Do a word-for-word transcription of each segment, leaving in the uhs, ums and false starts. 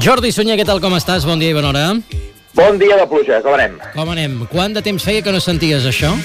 Jordi Sunyer, què tal, com estàs? Bon dia i bona hora. Bon dia de pluja, com anem? Com anem? Quant de temps feia que no senties això?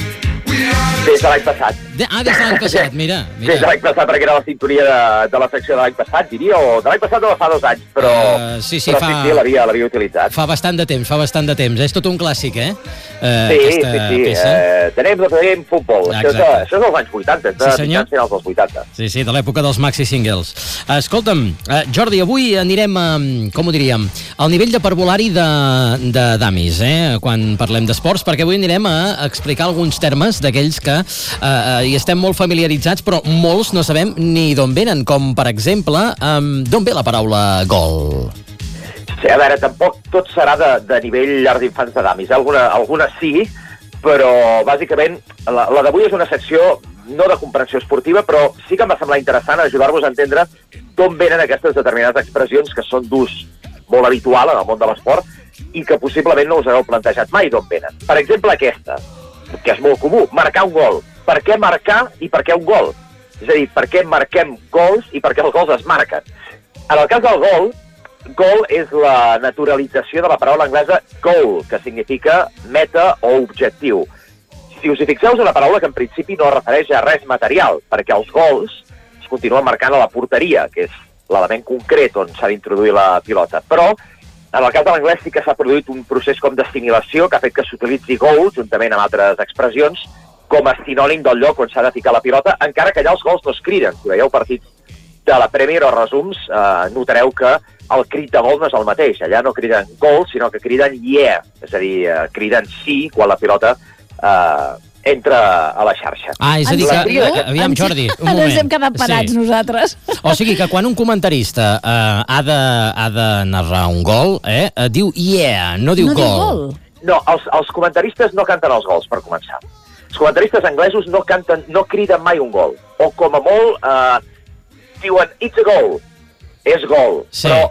Des de l'any passat. De... Ah, des de l'any passat, mira. mira. Des de l'any passat, perquè era la sintonia de, de la secció de l'any passat, diria, o de l'any passat o de fa dos anys, però, uh, sí, sí, però fa... sí, sí, l'havia l'havia utilitzat. Fa bastant de temps, fa bastant de temps. És tot un clàssic, eh? Uh, sí, sí, sí. Uh, tenim de tenim futbol. Això és, això és dels anys vuitanta, de sí, mitjans finals dels vuitanta. Sí, sí, de l'època dels maxi singles. Uh, escolta'm, uh, Jordi, avui anirem, uh, com ho diríem, al nivell de parvulari de, de d'amis, eh? Quan parlem d'esports, perquè avui anirem a explicar alguns termes d'aquells que uh, uh, hi estem molt familiaritzats, però molts no sabem ni d'on venen, com, per exemple, um, d'on ve la paraula gol? Sí, a veure, tampoc tot serà de, de nivell llar d'infants de damis. Alguna, alguna sí, però bàsicament la, la d'avui és una secció no de comprensió esportiva, però sí que em va semblar interessant ajudar-vos a entendre d'on venen aquestes determinades expressions que són d'ús molt habitual en el món de l'esport i que possiblement no us hagueu plantejat mai d'on venen. Per exemple, aquesta, que és molt comú, marcar un gol. Per què marcar i per què un gol? És a dir, per què marquem gols i per què els gols es marquen? En el cas del gol, goal és la naturalització de la paraula anglesa goal, que significa meta o objectiu. Si us hi fixeu, és una paraula que en principi no es refereix a res material, perquè els gols es continuen marcant a la porteria, que és l'element concret on s'ha d'introduir la pilota. Però, en el cas de l'anglès sí que s'ha produït un procés com d'assimilació que ha fet que s'utilitzi goal, juntament amb altres expressions, com a sinònim del lloc on s'ha de ficar la pilota, encara que allà els gols no es criden. Si veieu partits de la Premier o resums, eh, notareu que el crit de gol no és el mateix. Allà no criden gol, sinó que criden yeah, és a dir, eh, criden sí quan la pilota eh, entra a la xarxa. Ah, és a dir que... que... Aviam, Jordi, un moment. Ens hem quedat parats, sí. nosaltres. O sigui que quan un comentarista eh, ha, de, ha de narrar un gol, eh, diu yeah, no diu no gol. Diu gol. No, els, els comentaristes no canten els gols, per començar. Els comentaristes anglesos no canten, no criden mai un gol. O com a molt eh, diuen it's a goal, és gol. Sí. Però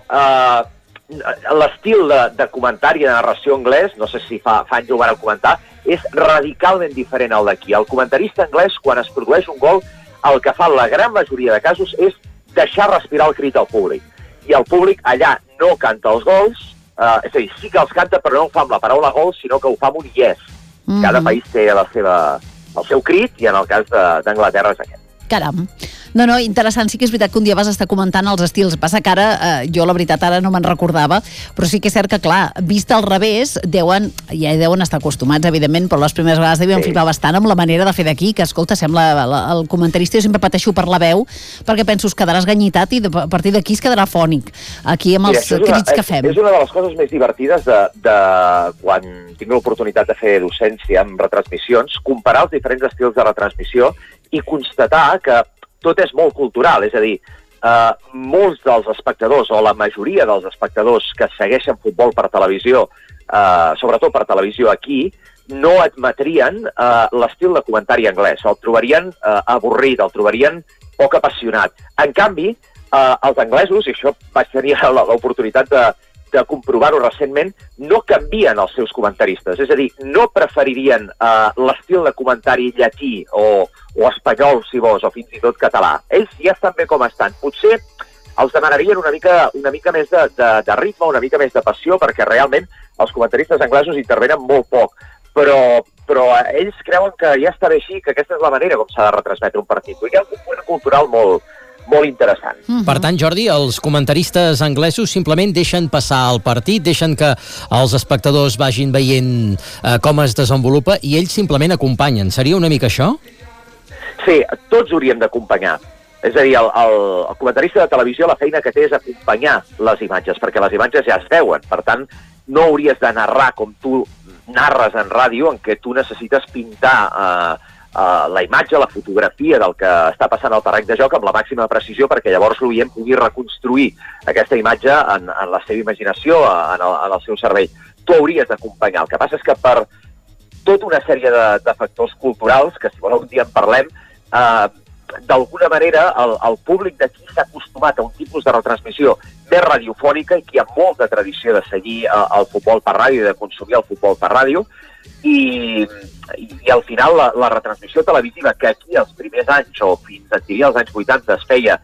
eh, l'estil de, de comentari de narració anglès, no sé si fa, fa anys ho van comentar, és radicalment diferent al d'aquí. El comentarista anglès, quan es produeix un gol, el que fa en la gran majoria de casos és deixar respirar el crit al públic. I el públic allà no canta els gols, eh, és a dir, sí que els canta però no ho fa amb la paraula gol, sinó que ho fa amb un yes. Mm-hmm. Cada país té la seva, el seu crit i en el cas d'Anglaterra és aquest. Caram. No, no, interessant. Sí que és veritat que un dia vas estar comentant els estils. Passa que ara, eh, jo la veritat ara no me'n recordava, però sí que és cert que, clar, vist al revés, deuen, ja hi deuen estar acostumats, evidentment, però les primeres vegades devien sí. flipar bastant amb la manera de fer d'aquí, que, escolta, sembla la, el comentarista, jo sempre pateixo per la veu, perquè penso, es quedaràs ganyitat i de, a partir d'aquí es quedarà fònic, aquí amb els sí, crits una, que fem. És una de les coses més divertides de, de quan tinc l'oportunitat de fer docència amb retransmissions, comparar els diferents estils de retransmissió i constatar que tot és molt cultural, és a dir, eh, molts dels espectadors, o la majoria dels espectadors que segueixen futbol per televisió, eh, sobretot per televisió aquí, no admetrien eh, l'estil de comentari anglès, el trobarien eh, avorrit, el trobarien poc apassionat. En canvi, eh, els anglesos, i això vaig tenir l'oportunitat de, de comprovar-ho recentment, no canvien els seus comentaristes, és a dir, no preferirien eh, l'estil de comentari llatí o, o espanyol, si vols, o fins i tot català. Ells ja estan bé com estan. Potser els demanarien una mica, una mica més de, de, de ritme, una mica més de passió, perquè realment els comentaristes anglesos intervenen molt poc, però, però ells creuen que ja està bé així, que aquesta és la manera com s'ha de retransmetre un partit. Hi ha un component cultural molt, molt interessant. Mm-hmm. Per tant, Jordi, els comentaristes anglesos simplement deixen passar el partit, deixen que els espectadors vagin veient eh, com es desenvolupa i ells simplement acompanyen. Seria una mica això? Sí, tots hauríem d'acompanyar. És a dir, el, el, el comentarista de televisió la feina que té és acompanyar les imatges, perquè les imatges ja es veuen. Per tant, no hauries de narrar com tu narres en ràdio, en què tu necessites pintar eh, Uh, la imatge, la fotografia del que està passant al terreny de joc amb la màxima precisió perquè llavors l'oient pugui reconstruir aquesta imatge en, en la seva imaginació, en el, en el seu cervell. Tu hauries d'acompanyar. El que passa és que per tota una sèrie de, de factors culturals, que si voleu un dia en parlem, uh, d'alguna manera el, el públic d'aquí s'ha acostumat a un tipus de retransmissió més radiofònica i que hi ha molta tradició de seguir uh, el futbol per ràdio i de consumir el futbol per ràdio. I, i, i al final la, la retransmissió televisiva que aquí els primers anys o fins a diria els anys vuitanta es feia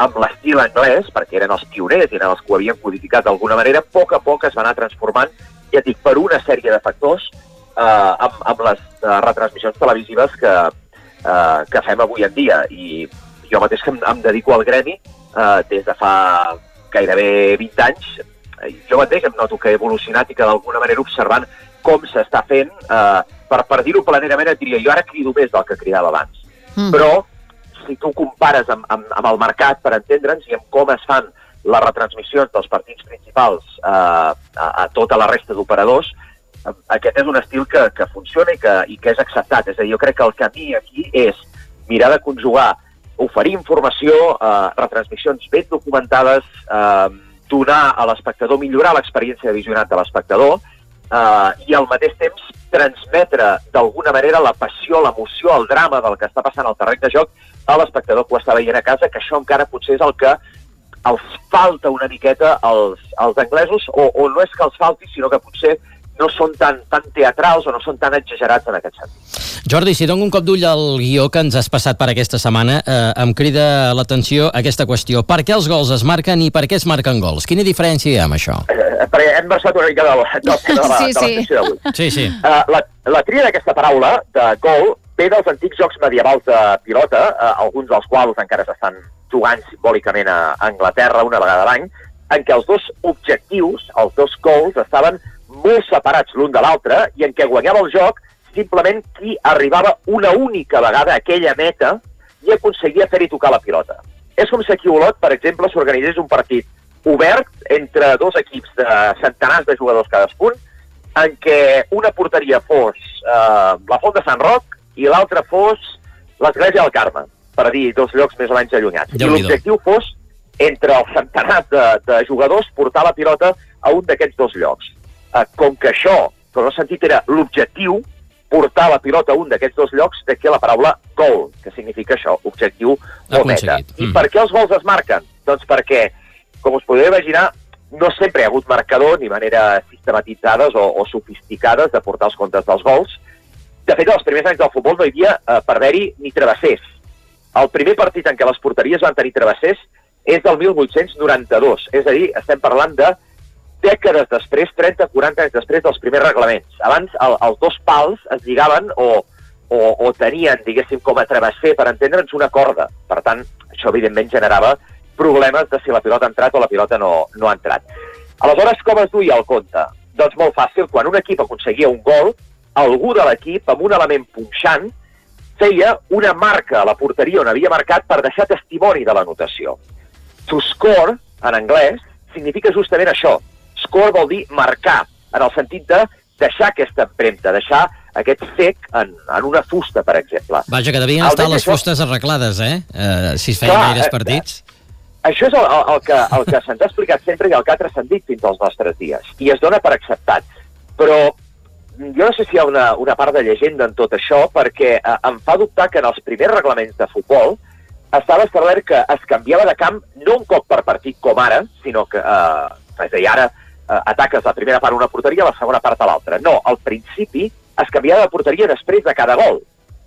amb l'estil anglès, perquè eren els pioners, eren els que ho havien codificat d'alguna manera, a poc a poc es va anar transformant, ja dic, per una sèrie de factors eh, amb, amb les eh, retransmissions televisives que, eh, que fem avui en dia. I jo mateix que em, em dedico al gremi eh, des de fa gairebé vint anys, jo mateix em noto que he evolucionat i que d'alguna manera observant com s'està fent, eh, per, per dir-ho planerament et diria, jo ara crido més del que cridava abans. Mm. Però si tu compares amb, amb, amb el mercat, per entendre'ns, i amb com es fan les retransmissions dels partits principals eh, a, a tota la resta d'operadors, eh, aquest és un estil que, que funciona i que, i que és acceptat. És a dir, jo crec que el camí aquí és mirar de conjugar, oferir informació, eh, retransmissions ben documentades, eh, donar a l'espectador, millorar l'experiència de visionat de l'espectador, eh, i al mateix temps transmetre d'alguna manera la passió, l'emoció, el drama del que està passant al terreny de joc a l'espectador que ho està veient a casa, que això encara potser és el que els falta una miqueta als, als anglesos, o, o no és que els falti, sinó que potser no són tan, tan teatrals o no són tan exagerats en aquest sentit. Jordi, si dono un cop d'ull al guió que ens has passat per aquesta setmana, eh, em crida l'atenció aquesta qüestió. Per què els gols es marquen i per què es marquen gols? Quina diferència hi ha amb això? Eh, perquè hem versat una mica del, del tema de la, sí, de la sí. secció d'avui. Sí, sí. Uh, la, la tria d'aquesta paraula, de gol, ve dels antics jocs medievals de pilota, uh, alguns dels quals encara s'estan jugant simbòlicament a Anglaterra una vegada a l'any, en què els dos objectius, els dos goals, estaven molt separats l'un de l'altre i en què guanyava el joc simplement qui arribava una única vegada a aquella meta i aconseguia fer-hi tocar la pilota. És com si aquí a Olot, per exemple, s'organitzés un partit obert entre dos equips de centenars de jugadors cadascun, en què una porteria fos eh, la Font de Sant Roc i l'altra fos l'Església del Carme, per dir dos llocs més o menys allunyats. I l'objectiu fos, entre els centenars de, de jugadors, portar la pilota a un d'aquests dos llocs. Eh, com que això, com no sentit, era l'objectiu, portar la pilota a un d'aquests dos llocs, d'aquí la paraula goal, que significa això, objectiu o meta. I mm. per què els gols es marquen? Doncs perquè, com us podeu imaginar, no sempre hi ha hagut marcador ni maneres sistematitzades o, o sofisticades de portar els comptes dels gols. De fet, els primers anys del futbol no hi havia, eh, per haver-hi, ni travessers. El primer partit en què les porteries van tenir travessers és del mil vuit-cents noranta-dos. És a dir, estem parlant de dècades després, trenta quaranta anys després dels primers reglaments. Abans el, els dos pals es lligaven o, o, o tenien, diguéssim, com a travesser, per entendre'ns, una corda. Per tant, això evidentment generava problemes de si la pilota ha entrat o la pilota no, no ha entrat. Aleshores, com es duia el compte? Doncs molt fàcil, quan un equip aconseguia un gol, algú de l'equip, amb un element punxant, feia una marca a la porteria on havia marcat per deixar testimoni de l'anotació. To score, en anglès, significa justament això. Score vol dir marcar, en el sentit de deixar aquesta empremta, deixar aquest sec en, en una fusta, per exemple. Vaja, que devien estar les això... fustes arreglades, eh? Uh, si es feien Clar, gaires partits. Eh, això és el, el, el que, el que se'ns ha explicat sempre i el que ha transcendit fins als nostres dies. I es dona per acceptat. Però jo no sé si hi ha una, una part de llegenda en tot això, perquè eh, em fa dubtar que en els primers reglaments de futbol estava establert que es canviava de camp no un cop per partit com ara, sinó que, eh, és a dir, ara eh, ataques la primera part a una porteria, la segona part a l'altra. No, al principi es canviava de porteria després de cada gol.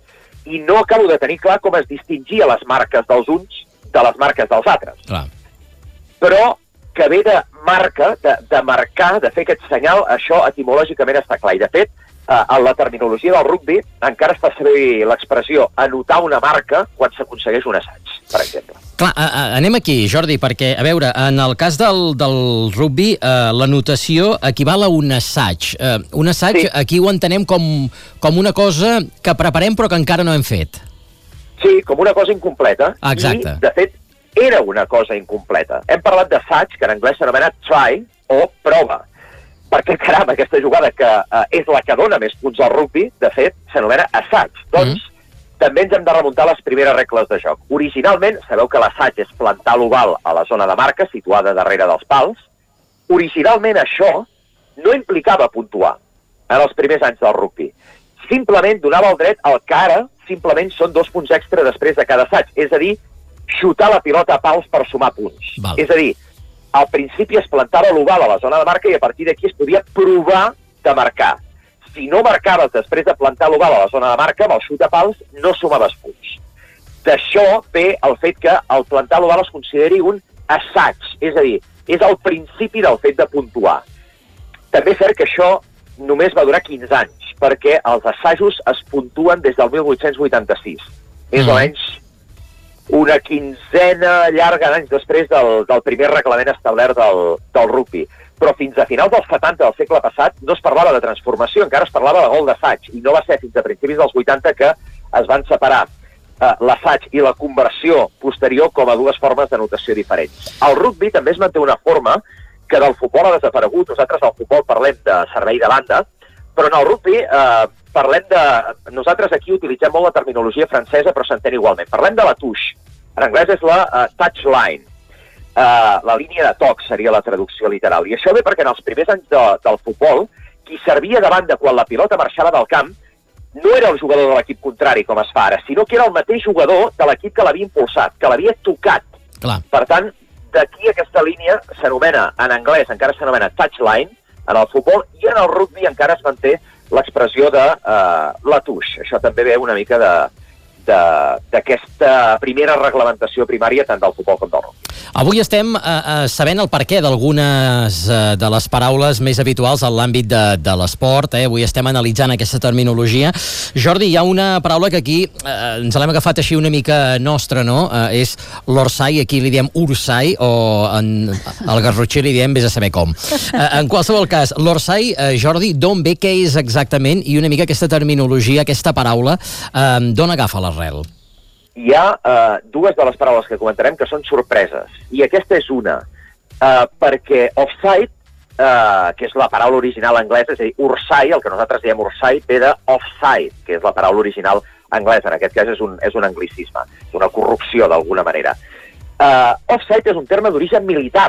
I no acabo de tenir clar com es distingia les marques dels uns de les marques dels altres. Clar. Però que ve de marca, de, de marcar, de fer aquest senyal, això etimològicament està clar. I de fet, eh, en la terminologia del rugbi encara es fa servir l'expressió anotar una marca quan s'aconsegueix un assaig, per exemple. Clar, a, a, anem aquí, Jordi, perquè, a veure, en el cas del, del rugbi, eh, l'anotació equival a un assaig. Eh, un assaig, sí. Aquí ho entenem com, com una cosa que preparem però que encara no hem fet. Sí, com una cosa incompleta. Exacte. I, de fet, era una cosa incompleta. Hem parlat d'assaig, que en anglès s'anomena try, o prova. Perquè, caram, aquesta jugada que eh, és la que dona més punts al rugbi, de fet, s'anomena assaig. Doncs, mm. també ens hem de remuntar a les primeres regles de joc. Originalment, sabeu que l'assaig és plantar l'oval a la zona de marca, situada darrere dels pals. Originalment, això no implicava puntuar en els primers anys del rugbi. Simplement donava el dret al que ara simplement són dos punts extra després de cada assaig. És a dir, xutar la pilota a pals per sumar punts. Val. És a dir, al principi es plantava l'oval a la zona de marca i a partir d'aquí es podia provar de marcar. Si no marcaves després de plantar l'oval a la zona de marca, amb el xut a pals no sumaves punts. D'això ve el fet que el plantar l'oval es consideri un assaig, és a dir, és el principi del fet de puntuar. També és cert que això només va durar quinze anys, perquè els assajos es puntuen des del mil vuit-cents vuitanta-sis. Mm. És almenys una quinzena llarga d'anys després del, del primer reglament establert del, del rugby. Però fins a finals dels setanta del segle passat no es parlava de transformació, encara es parlava de gol d'assaig, i no va ser fins a principis dels vuitanta que es van separar eh, l'assaig i la conversió posterior com a dues formes de notació diferents. El rugby també es manté una forma que del futbol ha desaparegut. Nosaltres al futbol parlem de servei de banda, però en el rugby eh, parlem de... Nosaltres aquí utilitzem molt la terminologia francesa, però s'entén igualment. Parlem de la touche. En anglès és la uh, touchline. Uh, la línia de toc seria la traducció literal. I això ve perquè en els primers anys de, del futbol, qui servia de banda quan la pilota marxava del camp no era el jugador de l'equip contrari, com es fa ara, sinó que era el mateix jugador de l'equip que l'havia impulsat, que l'havia tocat. Clar. Per tant, d'aquí aquesta línia s'anomena, en anglès encara s'anomena touchline, en el futbol, i en el rugby encara es manté l'expressió de uh, la touche. Això també ve una mica de... d'aquesta primera reglamentació primària tant del futbol com del rugby. Avui estem eh, eh, sabent el perquè d'algunes eh, de les paraules més habituals en l'àmbit de, de l'esport. Eh? Avui estem analitzant aquesta terminologia. Jordi, hi ha una paraula que aquí eh, ens l'hem agafat així una mica nostra, no? Eh, és l'orsai, aquí li diem ursai, o en, al garrotxer li diem vés a saber com. Eh, en qualsevol cas, l'orsai, eh, Jordi, d'on ve, què és exactament, i una mica aquesta terminologia, aquesta paraula, eh, d'on agafa l'arrel? Hi ha uh, dues de les paraules que comentarem que són sorpreses, i aquesta és una, uh, perquè offside, uh, que és la paraula original anglesa, és a dir, ursai, el que nosaltres diem ursai, ve de offside, que és la paraula original anglesa, en aquest cas és un, és un anglicisme, una corrupció d'alguna manera. Uh, offside és un terme d'origen militar.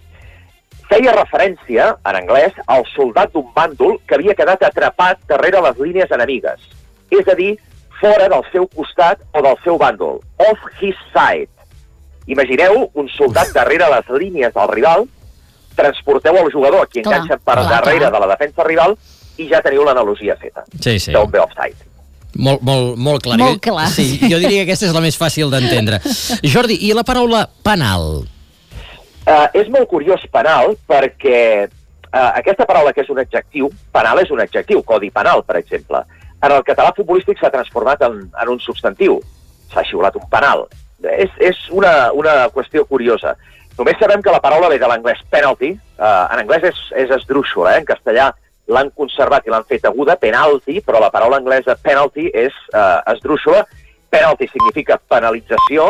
Feia referència, en anglès, al soldat d'un bàndol que havia quedat atrapat darrere les línies enemigues, és a dir, fora del seu costat o del seu bàndol, off his side. Imagineu un soldat darrere les línies del rival, transporteu el jugador a qui enganxa per clar, darrere clar. de la defensa rival i ja teniu l'analogia feta. Sí, sí. D'on ve offside. Molt, molt, molt clar. Molt clar. Sí, jo diria que aquesta és la més fàcil d'entendre. Jordi, i la paraula penal? Uh, és molt curiós penal perquè uh, aquesta paraula que és un adjectiu, penal és un adjectiu, codi penal, per exemple. En el català futbolístic s'ha transformat en, en un substantiu. S'ha xiulat un penal. És, és una, una qüestió curiosa. Només sabem que la paraula ve de l'anglès penalty. Uh, en anglès és, és esdrúixola, eh? En castellà l'han conservat i l'han fet aguda, penalty, però la paraula anglesa penalty és uh, esdrúixola. Penalty significa penalització,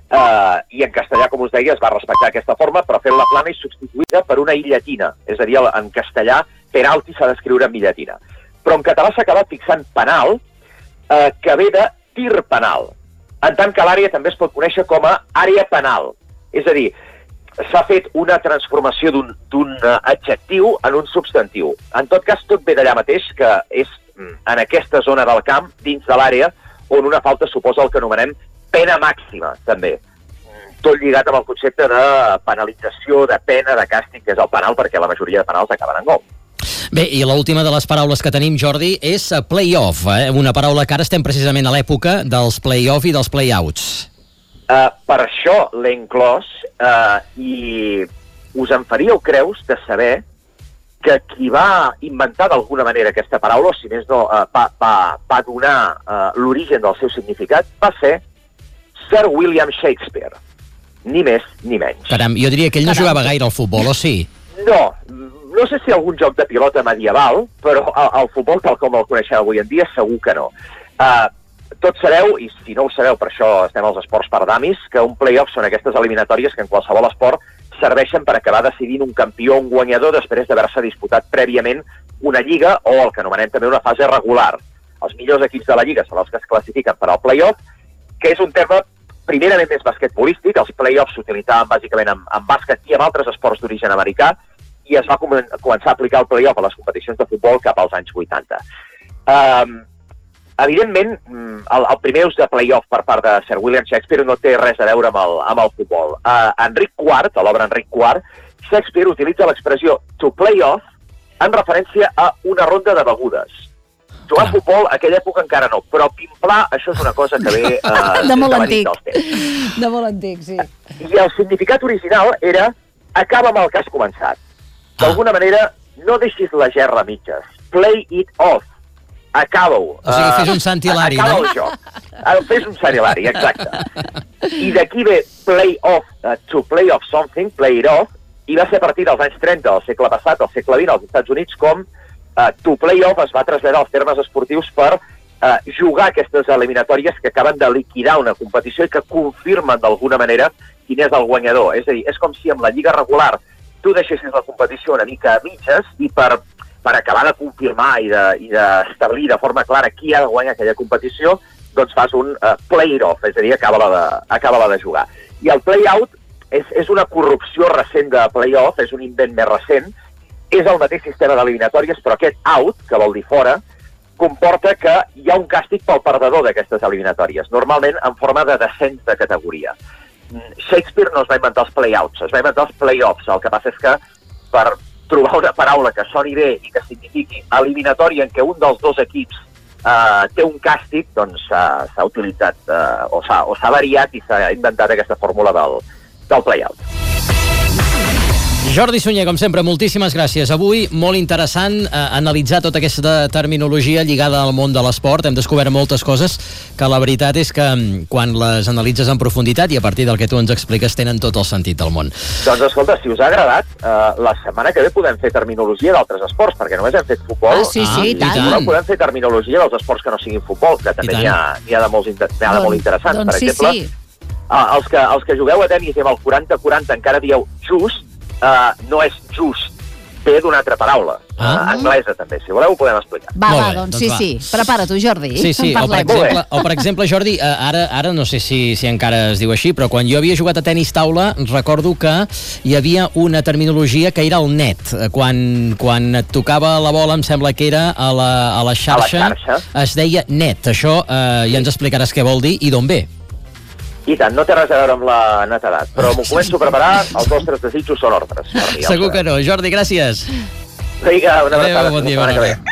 uh, i en castellà, com us deia, es va respectar aquesta forma, però fent-la plana i substituïda per una i llatina. És a dir, en castellà, penalty s'ha d'escriure en i llatina. Però en català s'ha acabat fixant penal, eh, que ve de tir penal, en tant que l'àrea també es pot conèixer com a àrea penal. És a dir, s'ha fet una transformació d'un adjectiu en un substantiu. En tot cas, tot ve d'allà mateix, que és en aquesta zona del camp, dins de l'àrea, on una falta suposa el que anomenem pena màxima, també. Tot lligat amb el concepte de penalització, de pena, de càstig, que és el penal, perquè la majoria de penals acaben en gol. Bé, i l'última de les paraules que tenim, Jordi, és play-off, eh? Una paraula que ara estem precisament a l'època dels play-off i dels play-outs. Uh, per això l'he inclòs, uh, i us en faríeu creus de saber que qui va inventar d'alguna manera aquesta paraula, o si més no, uh, va, va, va donar uh, l'origen del seu significat, va ser Sir William Shakespeare. Ni més ni menys. Caram, jo diria que ell no Caram. jugava gaire al futbol, o sí? No, no sé si algun joc de pilota medieval, però el, el futbol tal com el coneixem avui en dia segur que no. Uh, tots sabeu, i si no ho sabeu, per això estem als esports per damis, que un play-off són aquestes eliminatòries que en qualsevol esport serveixen per acabar decidint un campió o un guanyador després d'haver-se disputat prèviament una lliga o el que anomenem també una fase regular. Els millors equips de la lliga són els que es classifiquen per al play-off, que és un terme primerament més basquetbolístic. Els play-offs s'utilitzaven bàsicament en, en bàsquet i en altres esports d'origen americà, i es va començar a aplicar el play-off a les competicions de futbol cap als anys vuitanta. Um, evidentment, el, el primer ús de play-off per part de Sir William Shakespeare no té res a veure amb el, amb el futbol. Uh, Enric quart, a l'obra Enric quart, Shakespeare utilitza l'expressió to play off en referència a una ronda de begudes. Jugar a futbol, a aquella època encara no, però pimplar, això és una cosa que ve... Eh, de molt antic. De molt antic, sí. I el significat original era acaba amb el que has començat. D'alguna ah. manera, no deixis la gerra a mitges. Play it off. Acaba-ho. O sigui, fes un Sant Hilari, uh, no? Acaba el joc. Fes un Sant Hilari, exacte. I d'aquí ve play off, uh, to play off something, play it off, i va ser a partir dels anys trenta del segle passat, al segle vint, als Estats Units, com Uh, to play-off es va traslladar als termes esportius per uh, jugar aquestes eliminatòries que acaben de liquidar una competició i que confirmen d'alguna manera quin és el guanyador. És a dir, és com si amb la lliga regular tu deixessis la competició una mica a mitges i per, per acabar de confirmar i d'establir de, de forma clara qui ha de guanyar aquella competició, doncs fas un uh, play-off, és a dir, acaba-la de, acaba de jugar. I el play-out és, és una corrupció recent de play-off, és un invent més recent, és el mateix sistema d'eliminatòries, però aquest out, que vol dir fora, comporta que hi ha un càstig pel perdedor d'aquestes eliminatòries, normalment en forma de descens de categoria. Shakespeare no es va inventar els play-outs, es va inventar els play-offs. El que passa és que per trobar una paraula que soni bé i que signifiqui eliminatòria en què un dels dos equips eh, té un càstig, doncs s'ha utilitzat eh, o s'ha variat i s'ha inventat aquesta fórmula del, del play-out. Jordi Sunyer, com sempre, moltíssimes gràcies. Avui, molt interessant eh, analitzar tota aquesta terminologia lligada al món de l'esport. Hem descobert moltes coses que la veritat és que quan les analitzes en profunditat i a partir del que tu ens expliques tenen tot el sentit del món. Doncs escolta, si us ha agradat, eh, la setmana que ve podem fer terminologia d'altres esports, perquè només hem fet futbol. Ah, sí, sí, ah, i tant. Però podem fer terminologia dels esports que no siguin futbol, que també n'hi ha, ha de molts, inter... ha de molt interessants. Doncs per sí, exemple, sí. Eh, els, que, els que jugueu a tenis i amb el quaranta quaranta encara dieu just, Uh, no és just, ve d'una altra paraula, ah. uh, anglesa també. Si voleu ho podem explicar. Va, va, bé, doncs, doncs sí, va. sí. Prepara-t'ho, Jordi. Sí, sí, o per, exemple, o per exemple, Jordi, ara, ara no sé si, si encara es diu així, però quan jo havia jugat a tenis taula, recordo que hi havia una terminologia que era el net. Quan, quan et tocava la bola, em sembla que era a la, a la xarxa, a la xarxa. Es deia net. Això eh, ja ens explicaràs què vol dir i d'on ve. I tant, no té res a veure amb la netedat, però m'ho començo a preparar, els vostres desitjos són ordres. Segur que no. Jordi, gràcies. Vinga, una abraçada. Adéu, bon dia, bona hora.